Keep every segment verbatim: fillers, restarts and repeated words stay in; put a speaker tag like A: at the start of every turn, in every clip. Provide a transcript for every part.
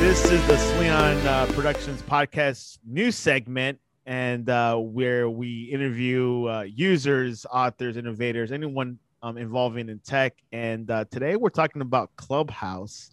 A: This is the Sleon uh, Productions podcast news segment, and uh, where we interview uh, users, authors, innovators, anyone um, involving in tech. And uh, today we're talking about Clubhouse,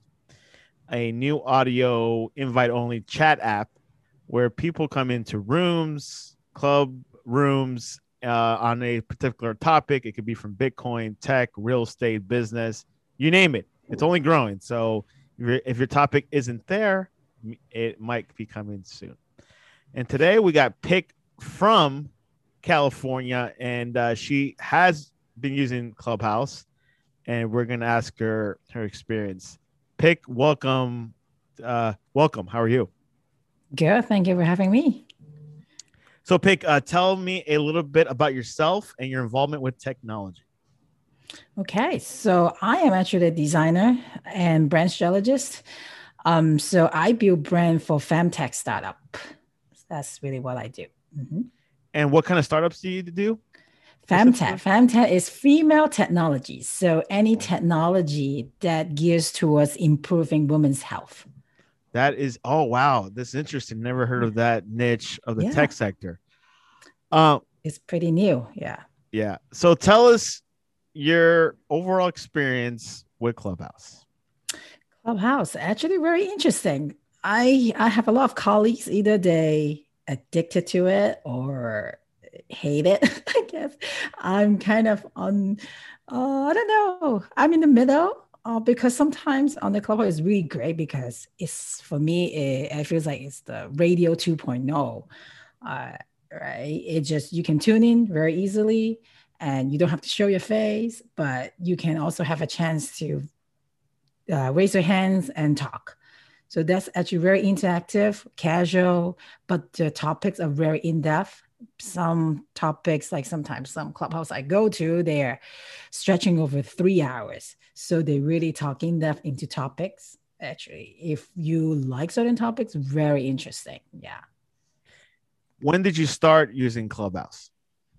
A: a new audio invite-only chat app where people come into rooms, club rooms uh, on a particular topic. It could be from Bitcoin, tech, real estate, business, you name it. It's only growing. So if your, if your topic isn't there, it might be coming soon. And today we got Pick from California, and uh, she has been using Clubhouse, and we're going to ask her her experience. Pick, welcome. Uh, welcome. How are you?
B: Good. Thank you for having me.
A: So, Pick, uh, tell me a little bit about yourself and your involvement with technology.
B: Okay. So I am actually a designer and brand strategist. Um, so I build brand for femtech startup. That's really what I do. Mm-hmm.
A: And what kind of startups do you do?
B: Femtech. Femtech is female technology. So any technology that gears towards improving women's health.
A: That is, oh, wow. This is interesting. Never heard of that niche of the
B: yeah.
A: tech sector. Um,
B: it's pretty new. Yeah.
A: Yeah. So tell us your overall experience with Clubhouse.
B: Clubhouse, actually very interesting. I I have a lot of colleagues, either they addicted to it or hate it, I guess. I'm kind of on, uh, I don't know. I'm in the middle. Uh, because sometimes on the Clubhouse is really great because it's, for me, it, it feels like it's the radio two point oh, uh, right? It just, you can tune in very easily and you don't have to show your face, but you can also have a chance to uh, raise your hands and talk. So that's actually very interactive, casual, but the topics are very in-depth. Some topics, like sometimes some Clubhouse I go to, they're stretching over three hours. So they really talk in depth into topics. Actually, if you like certain topics, very interesting. Yeah.
A: When did you start using Clubhouse?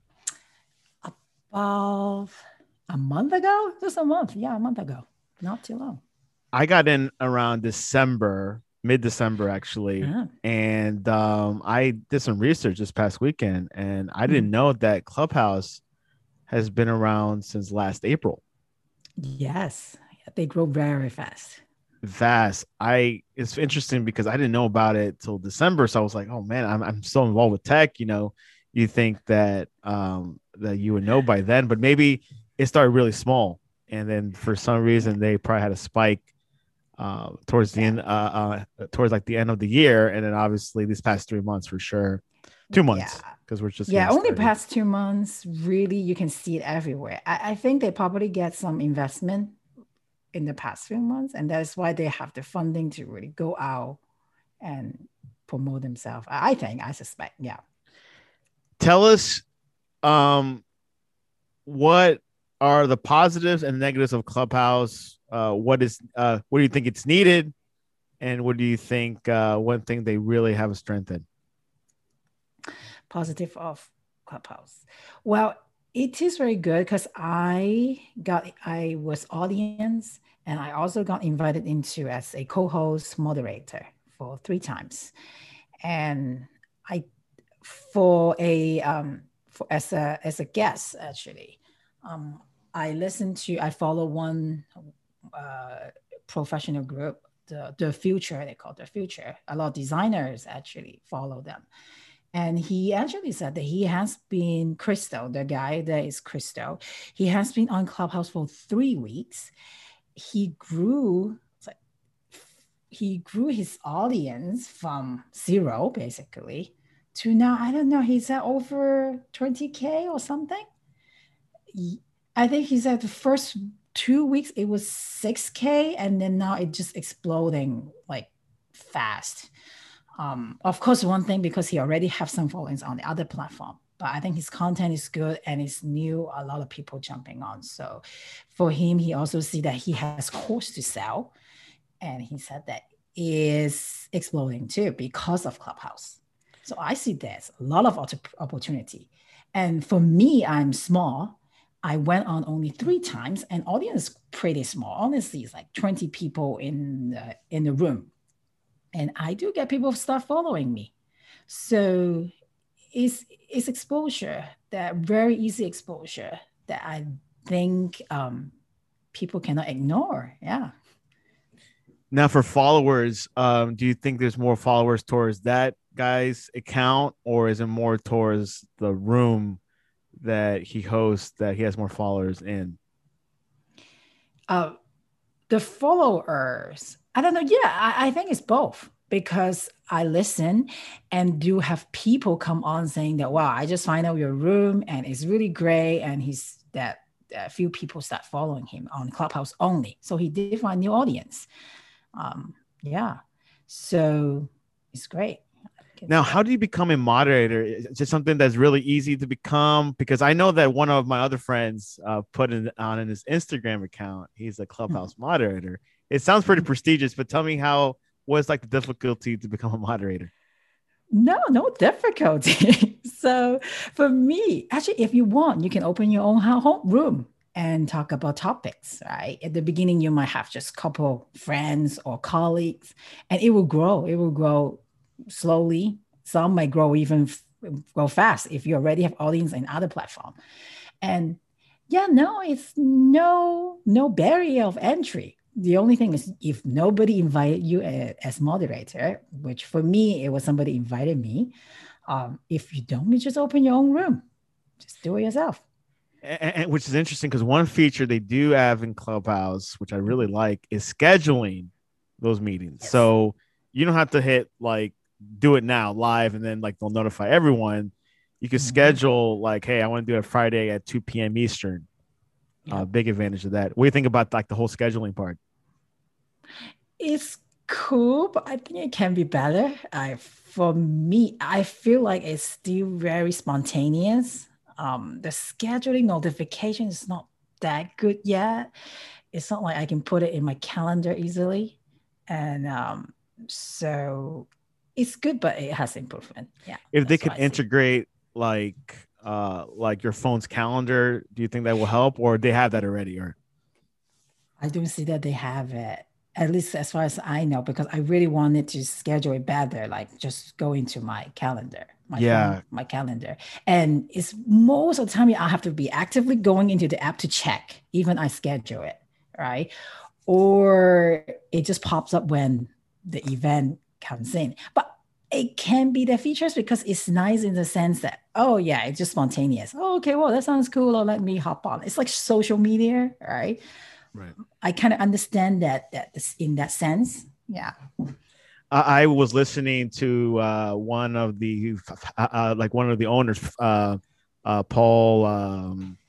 B: About a month ago, just a month. Yeah, a month ago. Not too long.
A: I got in around December, mid-December actually. Uh-huh. And um, I did some research this past weekend, and I didn't mm-hmm. know that Clubhouse has been around since last April.
B: Yes, they grow very fast.
A: Fast. I it's interesting because I didn't know about it till December. So I was like, oh man, I'm I'm so involved with tech. You know, you think that um that you would know by then, but maybe it started really small. And then for some reason they probably had a spike uh towards the yeah. end uh, uh towards like the end of the year. And then obviously these past three months for sure. Two months because yeah. we're just
B: yeah only past two months really you can see it everywhere. I, I think they probably get some investment in the past few months, and that's why they have the funding to really go out and promote themselves. I think I suspect. Yeah.
A: Tell us um what are the positives and negatives of Clubhouse? Uh what is uh what do you think it's needed, and what do you think uh one thing they really have a strength in?
B: Positive of Clubhouse. Well, it is very good because I got, I was audience, and I also got invited into as a co-host moderator for three times. And I, for a, um, for as a, as a guest, actually, um, I listened to, I follow one uh, professional group, the, the Future, they call it The Future. A lot of designers actually follow them. And he actually said that he has been, Crystal, the guy that is Crystal, he has been on Clubhouse for three weeks. He grew, he grew his audience from zero, basically, to now, I don't know, he's at over twenty K or something. I think he said the first two weeks, it was six K, and then now it's just exploding like fast. Um, of course, one thing, because he already have some followings on the other platform, but I think his content is good and it's new, a lot of people jumping on. So for him, he also see that he has course to sell. And he said that is exploding too because of Clubhouse. So I see there's a lot of opportunity. And for me, I'm small. I went on only three times, and audience is pretty small. Honestly, it's like twenty people in the, in the room. and I do get people start following me. So it's it's exposure, that very easy exposure that I think um, people cannot ignore. Yeah.
A: Now, for followers, um, do you think there's more followers towards that guy's account, or is it more towards the room that he hosts that he has more followers in?
B: Uh, the followers, I don't know. Yeah, I, I think it's both because I listen and do have people come on saying that, wow, I just find out your room and it's really great. And he's that a few people start following him on Clubhouse only. So he did find new audience. Um, yeah. So it's great.
A: Now, how do you become a moderator? Is it something that's really easy to become? Because I know that one of my other friends uh, put it on in his Instagram account. He's a Clubhouse mm-hmm. moderator. It sounds pretty prestigious, but tell me how was like the difficulty to become a moderator?
B: No, no difficulty. So for me, actually, if you want, you can open your own home room and talk about topics, right? At the beginning, you might have just a couple friends or colleagues, and it will grow. It will grow slowly. Some might grow even f- grow fast if you already have audience in other platform. And yeah, no, it's no no barrier of entry. The only thing is if nobody invited you a, as moderator, which for me, it was somebody invited me. Um, if you don't, you just open your own room. Just do it yourself.
A: And, and which is interesting because one feature they do have in Clubhouse, which I really like, is scheduling those meetings. Yes. So you don't have to hit like do it now live and then like they'll notify everyone. You can mm-hmm. schedule like, hey, I want to do it Friday at two p.m. Eastern. Yep. Uh, big advantage of that. What do you think about like the whole scheduling part?
B: It's cool, but I think it can be better. I, for me, I feel like it's still very spontaneous. Um, the scheduling notification is not that good yet. It's not like I can put it in my calendar easily. And um, so it's good, but it has improvement. Yeah.
A: If they could integrate like uh, like your phone's calendar, do you think that will help, or they have that already? Or
B: I don't see that they have it, at least as far as I know, because I really wanted to schedule it better, like just go into my calendar, my
A: yeah,
B: phone, my calendar. And it's most of the time I have to be actively going into the app to check, even I schedule it, right? Or it just pops up when the event comes in. But it can be the features because it's nice in the sense that, oh yeah, it's just spontaneous. Oh, okay, well, that sounds cool. Or let me hop on. It's like social media, right?
A: Right.
B: I kind of understand that that in that sense. Yeah.
A: I was listening to uh, one of the uh, uh, like one of the owners, uh, uh, Paul, um,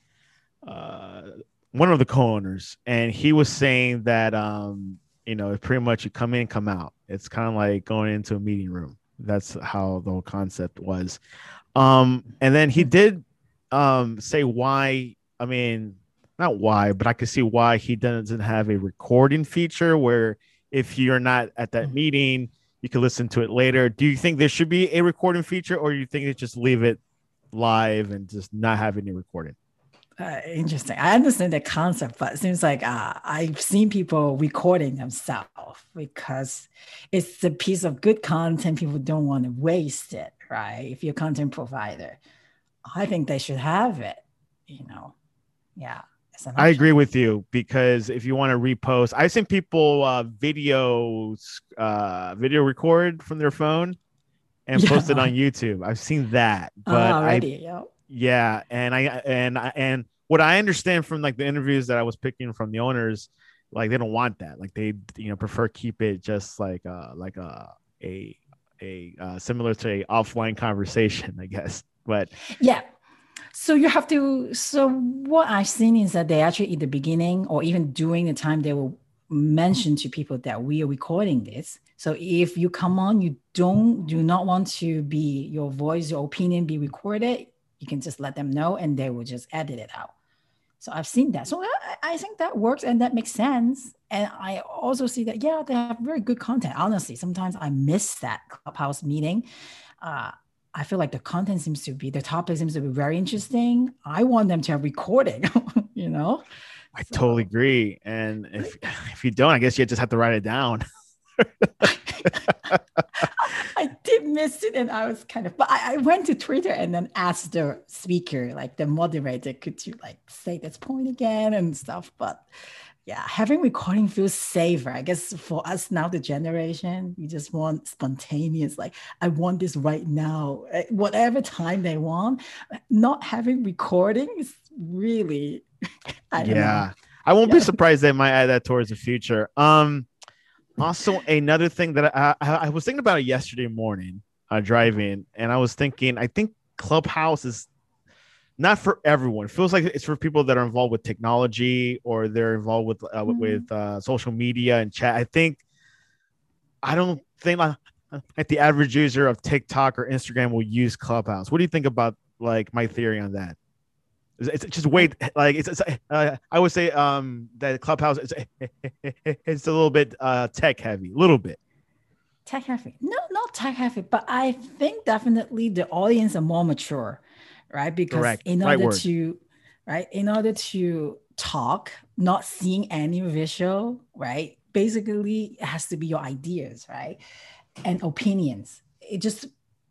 A: uh, one of the co-owners, and he was saying that um, you know, pretty much you come in, come out. It's kind of like going into a meeting room. That's how the whole concept was. Um, and then he did um, say why. I mean, not why, but I could see why he doesn't have a recording feature where if you're not at that meeting, you can listen to it later. Do you think there should be a recording feature, or you think they just leave it live and just not have any recording?
B: Uh, interesting. I understand the concept, but it seems like uh, I've seen people recording themselves because it's a piece of good content. People don't want to waste it, right? If you're a content provider, I think they should have it, you know? Yeah.
A: I agree with you because if you want to repost, I've seen people uh, videos, uh, video record from their phone and yeah. post it on YouTube. I've seen that, but
B: uh, already,
A: I,
B: yeah.
A: yeah, and I and I and what I understand from like the interviews that I was picking from the owners, like they don't want that. Like they, you know, prefer keep it just like uh like a a a uh, similar to a offline conversation, I guess. But
B: yeah. So you have to, so what I've seen is that they actually in the beginning or even during the time they will mention to people that we are recording this. So if you come on, you don't, do not want to be, your voice, your opinion be recorded, you can just let them know and they will just edit it out. So I've seen that. So I, I think that works and that makes sense. And I also see that, yeah, they have very good content. Honestly, sometimes I miss that Clubhouse meeting. Uh, I feel like the content seems to be, the topic seems to be very interesting. I want them to have recording, you know?
A: I so. totally agree. And if if you don't, I guess you just have to write it down.
B: I did miss it, and I was kind of, but I, I went to Twitter and then asked the speaker, like the moderator, could you like say this point again and stuff. But yeah, having recording feels safer. I guess for us now, the generation, we just want spontaneous, like I want this right now, at whatever time they want. Not having recording is really, I don't
A: Yeah.
B: know.
A: I won't be
B: Yeah.
A: surprised they might add that towards the future. Um, also another thing that I, I, I was thinking about it yesterday morning, uh, driving, and I was thinking, I think Clubhouse is not for everyone. It feels like it's for people that are involved with technology or they're involved with uh,
B: Mhm.
A: with uh, social media and chat. I think I don't think like, like the average user of TikTok or Instagram will use Clubhouse. What do you think about like my theory on that? It's just way like it's. it's uh, I would say um that Clubhouse is it's a little bit uh tech heavy, a little bit.
B: Tech heavy. No, not tech heavy, but I think definitely the audience are more mature, right? Because
A: Correct.
B: in
A: Right
B: order
A: word.
B: to, right, in order to talk, not seeing any visual, right? Basically, it has to be your ideas, right? And opinions. It just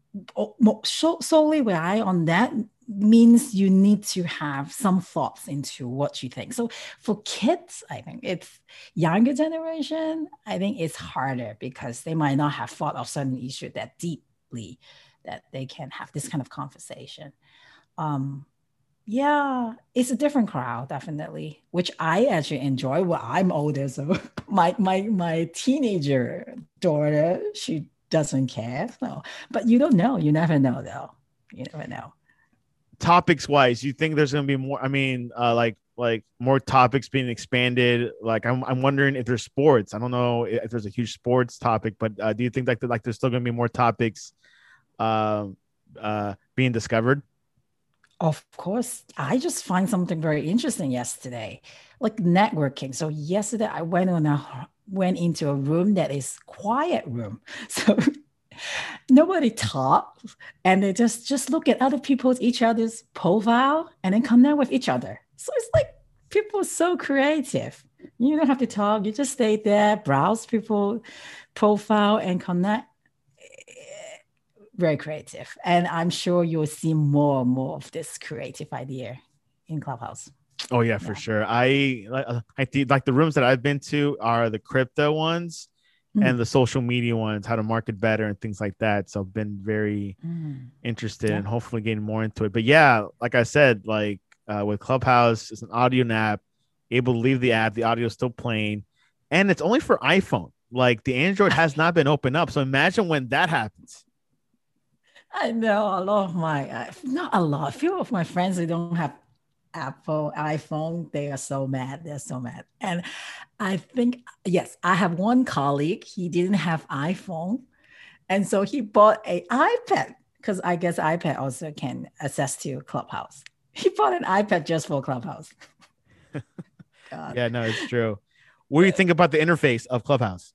B: so, solely rely on that means you need to have some thoughts into what you think. So for kids, I think it's younger generation, I think it's harder because they might not have thought of certain issue that deeply that they can have this kind of conversation. Um, yeah, it's a different crowd, definitely, which I actually enjoy. Well, I'm older, so my my my teenager daughter, she doesn't care. So, but you don't know. You never know, though. You never know.
A: Topics wise, you think there's gonna be more? I mean, uh, like like more topics being expanded. Like I'm I'm wondering if there's sports. I don't know if there's a huge sports topic, but uh, do you think like like there's still gonna be more topics uh, uh, being discovered?
B: Of course, I just find something very interesting yesterday, like networking. So yesterday I went on a went into a room that is quiet room. So nobody talks and they just just look at other people's each other's profile and then connect with each other. So it's like people are so creative. You don't have to talk, you just stay there, browse people profile and connect. Very creative. And I'm sure you'll see more and more of this creative idea in Clubhouse.
A: Oh yeah, for
B: Yeah.
A: sure. I uh, I think like the rooms that I've been to are the crypto ones and
B: Mm.
A: the social media ones, how to market better and things like that. So I've been very
B: Mm.
A: interested
B: Yeah.
A: and hopefully getting more into it. But yeah, like I said, like uh, with Clubhouse, it's an audio app. Able to leave the app, the audio is still playing, and it's only for iPhone. Like the Android has not been opened up. So imagine when that happens.
B: I know a lot of my, uh, not a lot, a few of my friends, they don't have Apple iPhone. They are so mad. They're so mad. And I think, yes, I have one colleague, he didn't have iPhone. And so he bought a iPad because I guess iPad also can access to Clubhouse. He bought an iPad just for Clubhouse. God.
A: Yeah, no, it's true. What do you think about the interface of Clubhouse?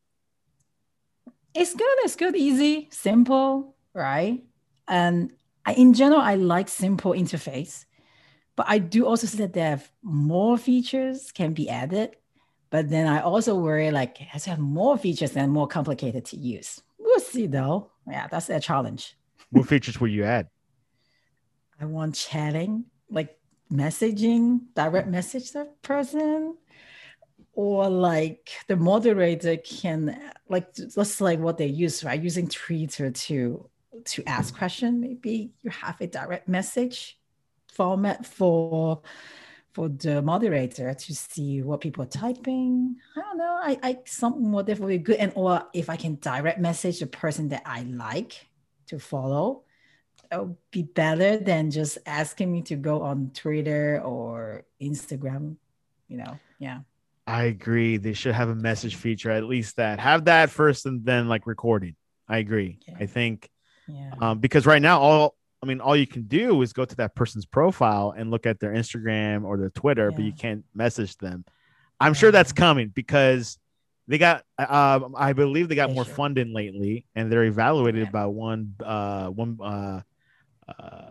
B: It's good. It's good, easy, simple, right? And I, in general, I like simple interface, but I do also see that there have more features can be added. But then I also worry like as you have more features and more complicated to use. We'll see though. Yeah, that's a challenge.
A: What features would you add?
B: I want chatting, like messaging, direct message the person, or like the moderator can like just like what they use, right? Using Twitter to to ask question. Maybe you have a direct message format for for the moderator to see what people are typing. I don't know. I, I something more definitely good. And or if I can direct message the person that I like to follow, it would be better than just asking me to go on Twitter or Instagram, you know. Yeah.
A: I agree. They should have a message feature, at least that. Have that first and then like recording. I agree.
B: Yeah.
A: I think
B: Yeah.
A: um, because right now, all I mean, all you can do is go to that person's profile and look at their Instagram or their Twitter,
B: Yeah.
A: but you can't message them. I'm
B: Yeah.
A: sure that's coming because they got, uh, I believe they got
B: They
A: more
B: should.
A: funding lately, and they're evaluated
B: Yeah.
A: about one, uh, one, uh, uh,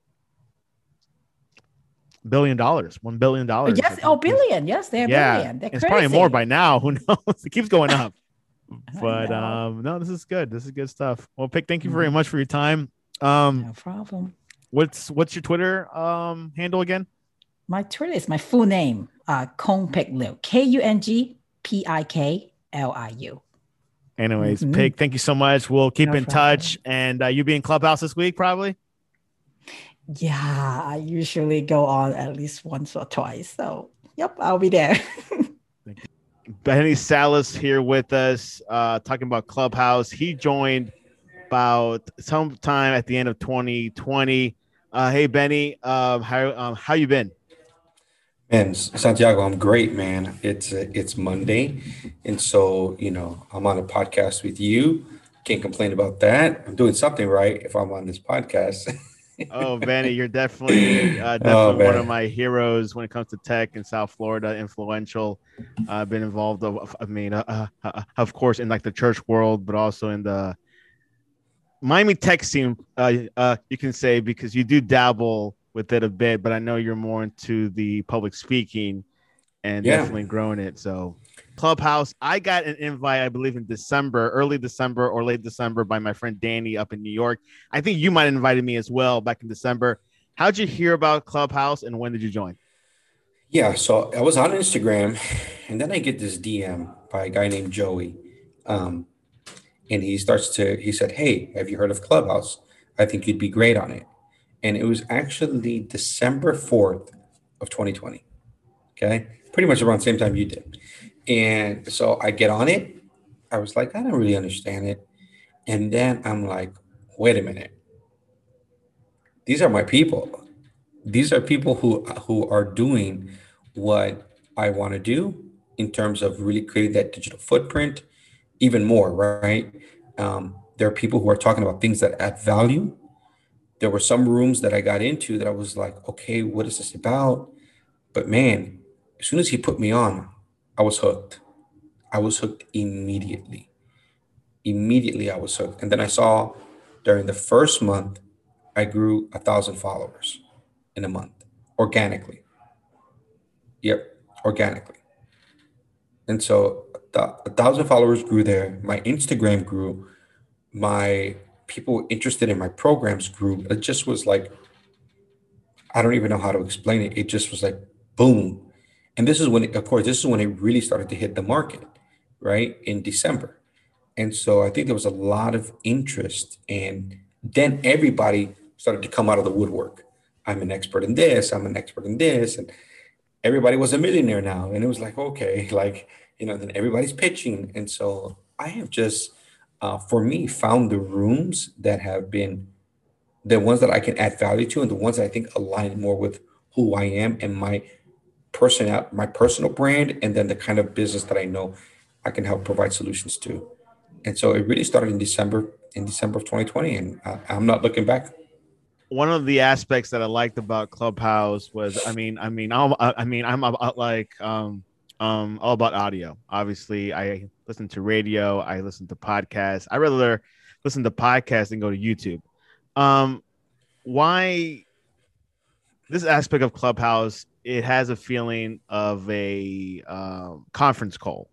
A: billion dollars, one billion
B: Oh,
A: dollars. I
B: yes. Oh,
A: think.
B: billion. Yes, they're
A: Yeah,
B: billion. They're
A: it's probably more by
B: crazy.
A: now. Who knows? It keeps going up. But um, no, this is good. This is good stuff. Well, Pick, thank you very much for your time. Um,
B: no problem.
A: What's what's your Twitter um handle again?
B: My Twitter is my full name, uh, Kung Pik Liu, K U N G P I K L I U.
A: Anyways, mm-hmm. Pig, thank you so much. We'll keep no in problem. touch. And uh, you be in Clubhouse this week, probably?
B: Yeah, I usually go on at least once or twice. So, yep, I'll be there.
A: Benny Salas here with us, uh, talking about Clubhouse. He joined about sometime at the end of twenty twenty. Uh, hey, Benny, um, how um, how you been?
C: Man, Santiago, I'm great, man. It's uh, it's Monday, and so you know I'm on a podcast with you. Can't complain about that. I'm doing something right if I'm on this podcast.
A: Oh, Benny, you're definitely uh, definitely oh, one of my heroes when it comes to tech in South Florida. Influential. I've uh, been involved. Of, I mean, uh, uh, of course, in like the church world, but also in the Miami tech scene. Uh, uh, you can say because you do dabble with it a bit, but I know you're more into the public speaking and yeah. definitely growing it. So Clubhouse, I got an invite, I believe in December, early December or late December by my friend Danny up in New York. I think you might have invited me as well back in December. How'd you hear about Clubhouse and when did you join?
C: Yeah, so I was on Instagram and then I get this D M by a guy named Joey. Um, and he starts to, he said, hey, have you heard of Clubhouse? I think you'd be great on it. And it was actually December fourth of twenty twenty. Okay. Pretty much around the same time you did. And so I get on it. I was like, I don't really understand it. And then I'm like, wait a minute. These are my people. These are people who, who are doing what I want to do in terms of really creating that digital footprint, even more, right? Um, there are people who are talking about things that add value. There were some rooms that I got into that I was like, okay, what is this about? But man, as soon as he put me on, I was hooked. I was hooked immediately. Immediately, I was hooked. And then I saw during the first month, I grew a thousand followers in a month, organically. Yep, organically. And so a thousand followers grew there. My Instagram grew. My people interested in my programs grew. It just was like, I don't even know how to explain it. It just was like, boom. And this is when, it, of course, this is when it really started to hit the market, right? In December. And so I think there was a lot of interest. And then everybody started to come out of the woodwork. I'm an expert in this. I'm an expert in this. And everybody was a millionaire now. And it was like, okay, like, you know, then everybody's pitching. And so I have just, uh, for me, found the rooms that have been the ones that I can add value to and the ones that I think align more with who I am and my personal, my personal brand, and then the kind of business that I know I can help provide solutions to. And so it really started in December, in December of twenty twenty, and uh, I'm not looking back.
A: One of the aspects that I liked about Clubhouse was, I mean, I mean, I'm, I mean, I'm about like, um, um, all about audio. Obviously, I listen to radio, I listen to podcasts. I rather listen to podcasts than go to YouTube. Um, why this aspect of Clubhouse? It has a feeling of a um, conference call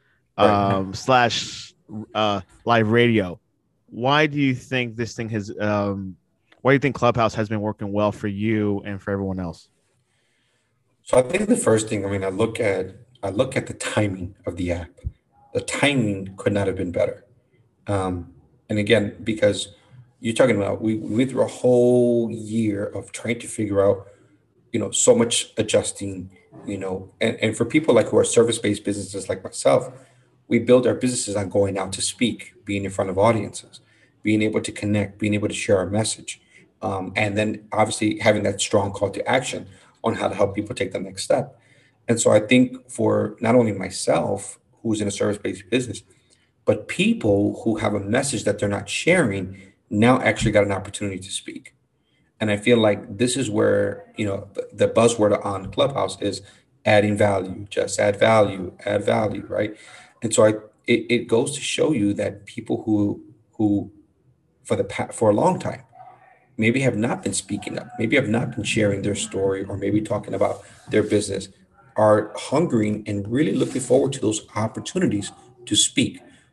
A: um, right. slash uh, live radio. Why do you think this thing has? Um, why do you think Clubhouse has been working well for you and for everyone else?
C: So I think the first thing, I mean, I look at I look at the timing of the app. The timing could not have been better. Um, and again, because you're talking about, we, we went through a whole year of trying to figure out, you know, so much adjusting, you know, and, and for people like who are service-based businesses like myself, we build our businesses on going out to speak, being in front of audiences, being able to connect, being able to share our message. Um, and then obviously having that strong call to action on how to help people take the next step. And so I think for not only myself, who's in a service-based business, but people who have a message that they're not sharing now actually got an opportunity to speak. And I feel like this is where, you know, the, the buzzword on Clubhouse is adding value, just add value, add value, right? And so I, it, it goes to show you that people who, who for the for a long time, maybe have not been speaking up, maybe have not been sharing their story, or maybe talking about their business, are hungering and really looking forward to those opportunities to speak,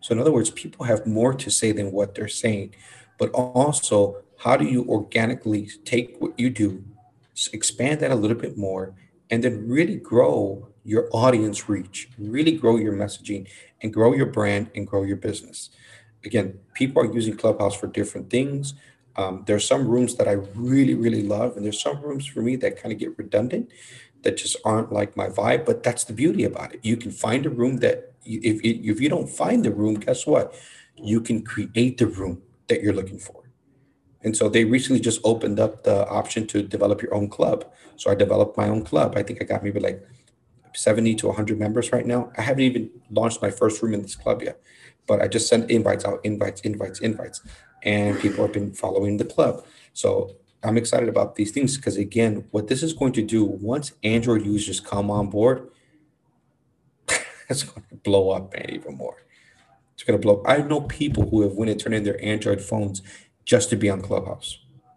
C: So in other words, people have more to say than what they're saying. But also, how do you organically take what you do, s- expand that a little bit more, and then really grow your audience reach, really grow your messaging, and grow your brand and grow your business? Again, people are using Clubhouse for different things. Um, there's some rooms that I really, really love, and there's some rooms for me that kind of get redundant, that just aren't like my vibe. But that's the beauty about it. You can find a room that you- if you, if you don't find the room, guess what? You can create the room that you're looking for. And so they recently just opened up the option to develop your own club. So I developed my own club. I think I got maybe like seventy to one hundred members right now. I haven't even launched my first room in this club yet, but I just sent invites out, invites, invites, invites, and people have been following the club. So I'm excited about these things because, again, what this is going to do once Android users come on board, it's going to blow up, man, even more. It's going to blow. I know people who have went and turned in their Android phones just to be on Clubhouse.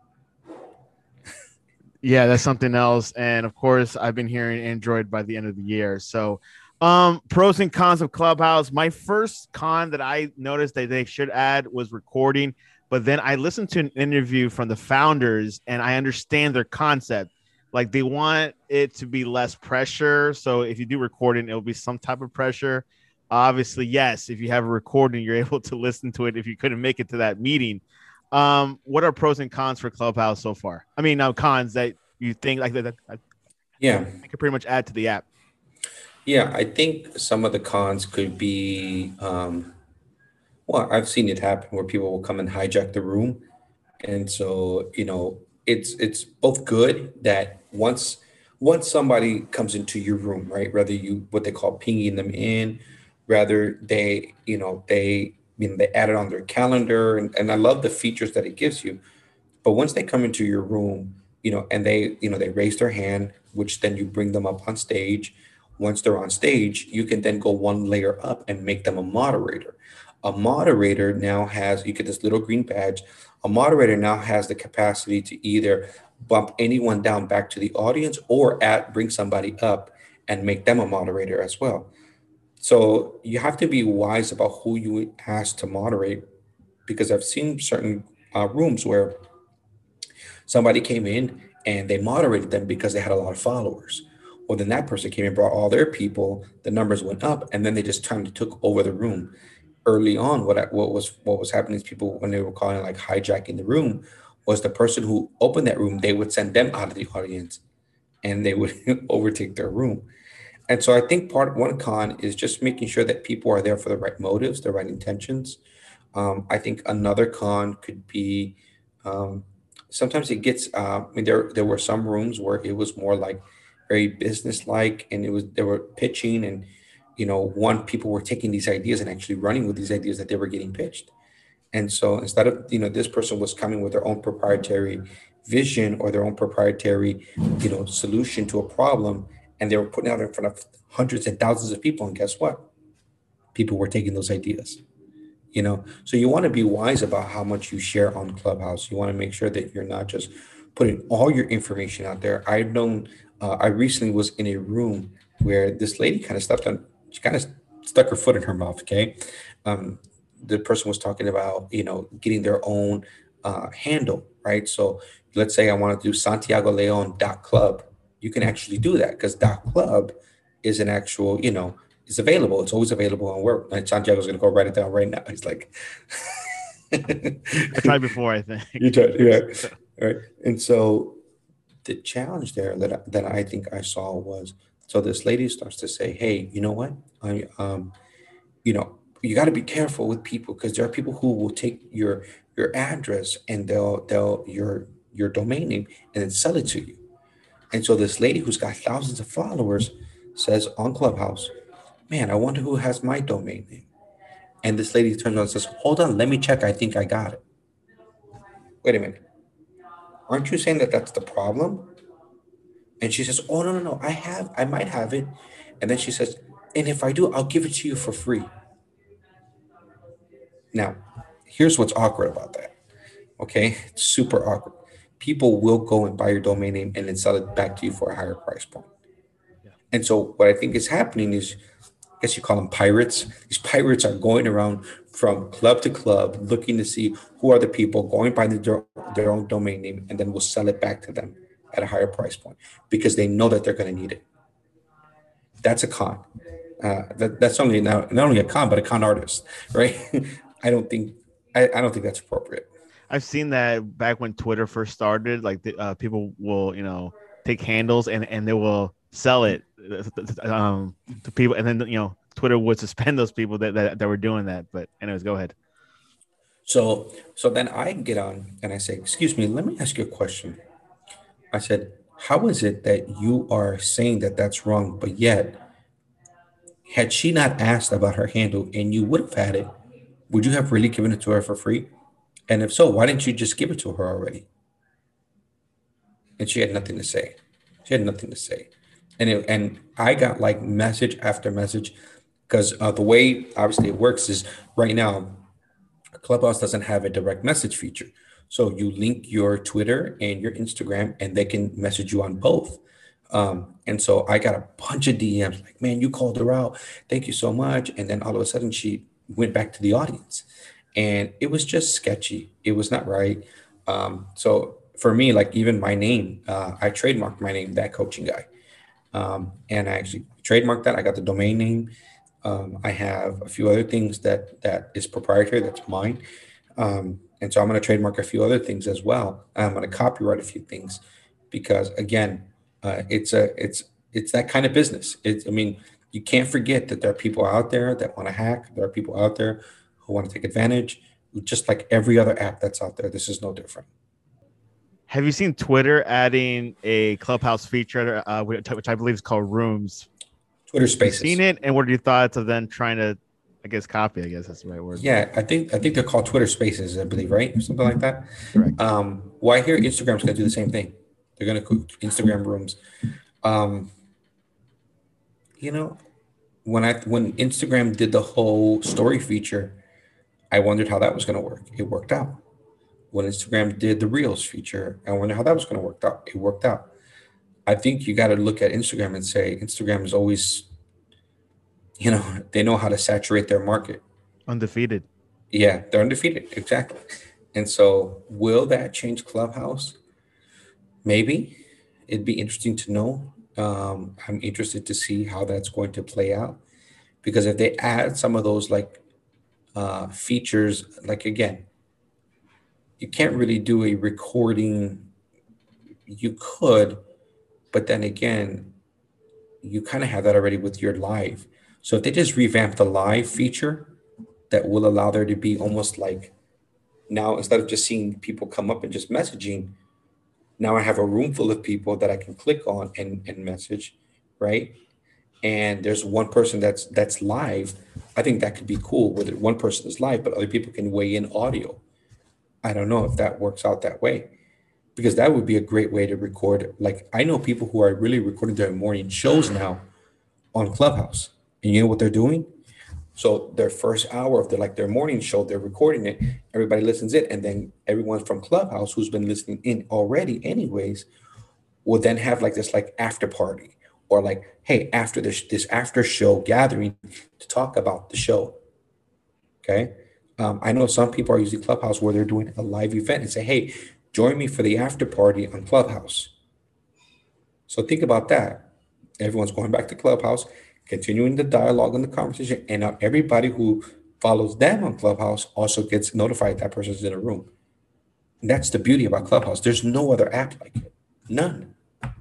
A: Yeah, that's something else. And of course, I've been hearing Android by the end of the year. So, um, pros and cons of Clubhouse. My first con that I noticed that they should add was recording. But then I listened to an interview from the founders and I understand their concept. Like they want it to be less pressure. So if you do recording, it'll be some type of pressure. Obviously, yes, if you have a recording, you're able to listen to it if you couldn't make it to that meeting. Um, what are pros and cons for Clubhouse so far? I mean, now cons that you think like that, that I
C: Yeah.
A: could pretty much add to the app.
C: Yeah. I think some of the cons could be, um, well, I've seen it happen where people will come and hijack the room. And so, you know, it's it's both good that once once somebody comes into your room, right? Whether you what they call pinging them in, rather they, you know, they you know they add it on their calendar, and, and I love the features that it gives you. But once they come into your room, you know, and they, you know, they raise their hand, which then you bring them up on stage. Once they're on stage, you can then go one layer up and make them a moderator. A moderator now has, you get this little green badge. A moderator now has the capacity to either bump anyone down back to the audience or add, bring somebody up and make them a moderator as well. So you have to be wise about who you ask to moderate, because I've seen certain uh, rooms where somebody came in and they moderated them because they had a lot of followers. Well, then that person came and brought all their people, the numbers went up, and then they just kind of took over the room. Early on, what I, what was what was happening is people, when they were calling it like hijacking the room, was the person who opened that room, they would send them out of the audience and they would overtake their room. And so I think part one con is just making sure that people are there for the right motives, the right intentions. Um, I think another con could be, um, sometimes it gets. Uh, I mean, there there were some rooms where it was more like very business like, and it was they were pitching, and you know, one people were taking these ideas and actually running with these ideas that they were getting pitched. And so instead of, you know, this person was coming with their own proprietary vision or their own proprietary, you know, solution to a problem, and they were putting out in front of hundreds and thousands of people. And guess what? People were taking those ideas, you know. So you want to be wise about how much you share on Clubhouse. You want to make sure that you're not just putting all your information out there. I've known, uh, I recently was in a room where this lady kind of stepped on, she kind of stuck her foot in her mouth. Okay. um, the person was talking about, you know, getting their own uh, handle, right? So let's say I want to do Santiago Leon dot club. You can actually do that because dot club is an actual, you know, it's available. It's always available on work. And Santiago's going to go write it down right now. He's like,
A: I tried before, I think.
C: you tried, yeah, right. And so the challenge there that I, that I think I saw was, so this lady starts to say, "Hey, you know what? I um, you know, you got to be careful with people because there are people who will take your your address and they'll they'll your your domain name and then sell it to you." And so this lady who's got thousands of followers says on Clubhouse, "Man, I wonder who has my domain name." And this lady turns around and says, "Hold on, let me check. I think I got it." Wait a minute. Aren't you saying that that's the problem? And she says, "Oh, no, no, no. I have, I might have it." And then she says, "And if I do, I'll give it to you for free." Now, here's what's awkward about that. Okay. It's super awkward. People will go and buy your domain name and then sell it back to you for a higher price point.
A: Yeah.
C: And so what I think is happening is, guess you call them pirates. These pirates are going around from club to club looking to see who are the people going by their, their own domain name, and then will sell it back to them at a higher price point because they know that they're going to need it. That's a con. Uh, that, that's only not, not only a con, but a con artist, right? I don't think I, I don't think that's appropriate.
A: I've seen that back when Twitter first started. Like the, uh, people will, you know, take handles and, and they will sell it um, to people, and then you know Twitter would suspend those people that, that that were doing that. But anyways, go ahead.
C: So so then I get on and I say, "Excuse me, let me ask you a question." I said, "How is it that you are saying that that's wrong, but yet had she not asked about her handle and you would have had it, would you have really given it to her for free? And if so, why didn't you just give it to her already?" And she had nothing to say. She had nothing to say. And it, and I got like message after message because uh, the way obviously it works is right now, Clubhouse doesn't have a direct message feature. So you link your Twitter and your Instagram and they can message you on both. Um, and so I got a bunch of D Ms like, "Man, you called her out. Thank you so much." And then all of a sudden she went back to the audience and it was just sketchy. It was not right. Um, so for me, like even my name, uh, I trademarked my name, That Coaching Guy. Um, and I actually trademarked that. I got the domain name. Um, I have a few other things that that is proprietary. That's mine. Um, and so I'm going to trademark a few other things as well. I'm going to copyright a few things because again, uh, it's a it's it's that kind of business. It's I mean, you can't forget that there are people out there that want to hack. There are people out there who want to take advantage. Just like every other app that's out there, this is no different.
A: Have you seen Twitter adding a Clubhouse feature, uh, which, which I believe is called Rooms?
C: Twitter Spaces.
A: Have you seen it, and what are your thoughts of them trying to, I guess, copy? I guess that's the right word.
C: Yeah, I think I think they're called Twitter Spaces, I believe, right, or something like that.
A: Correct.
C: Um, well, I hear Instagram's going to do the same thing. They're going to Instagram Rooms. Um, you know, when I when Instagram did the whole story feature, I wondered how that was going to work. It worked out. When Instagram did the Reels feature, I wonder how that was going to work out. It worked out. I think you got to look at Instagram and say Instagram is always, you know, they know how to saturate their market.
A: Undefeated.
C: Yeah, they're undefeated. Exactly. And so will that change Clubhouse? Maybe. It'd be interesting to know. Um, I'm interested to see how that's going to play out. Because if they add some of those like uh, features, like again, you can't really do a recording. You could, but then again, you kind of have that already with your live. So if they just revamp the live feature, that will allow there to be almost like now, instead of just seeing people come up and just messaging, now I have a room full of people that I can click on and, and message, right? And there's one person that's that's live. I think that could be cool where one person is live, but other people can weigh in audio. I don't know if that works out that way, because that would be a great way to record. Like I know people who are really recording their morning shows now on Clubhouse, and you know what they're doing? So their first hour of their like their morning show, they're recording it. Everybody listens it, and then everyone from Clubhouse who's been listening in already, anyways, will then have like this like after party or like, hey, after this this after show gathering to talk about the show. Okay. Um, I know some people are using Clubhouse where they're doing a live event and say, hey, join me for the after party on Clubhouse. So think about that. Everyone's going back to Clubhouse, continuing the dialogue and the conversation. And now everybody who follows them on Clubhouse also gets notified that person's in a room. And that's the beauty about Clubhouse. There's no other app like it. None.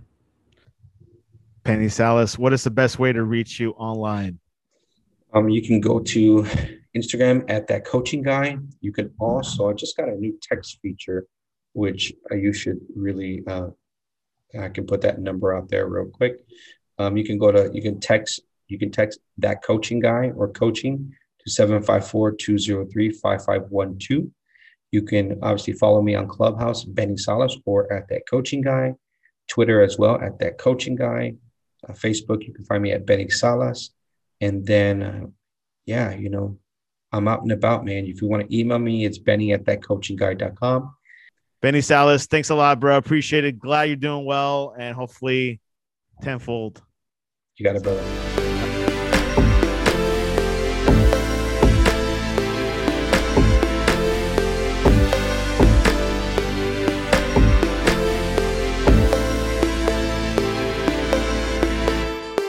A: Penny Salas, what is the best way to reach you online?
C: Um, you can go to Instagram at That Coaching Guy. You can also, I just got a new text feature, which uh, you should really, uh, I can put that number out there real quick. Um, you can go to, you can text, you can text That Coaching Guy or coaching to seven five four, two zero three, five five one two. You can obviously follow me on Clubhouse, Benny Salas, or at That Coaching Guy. Twitter as well, at That Coaching Guy. Uh, Facebook, you can find me at Benny Salas. And then, uh, yeah, you know, I'm out and about, man. If you want to email me, it's Benny at that coaching guy dot com.
A: Benny Salas, thanks a lot, bro. Appreciate it. Glad you're doing well, and hopefully tenfold.
C: You got it, brother.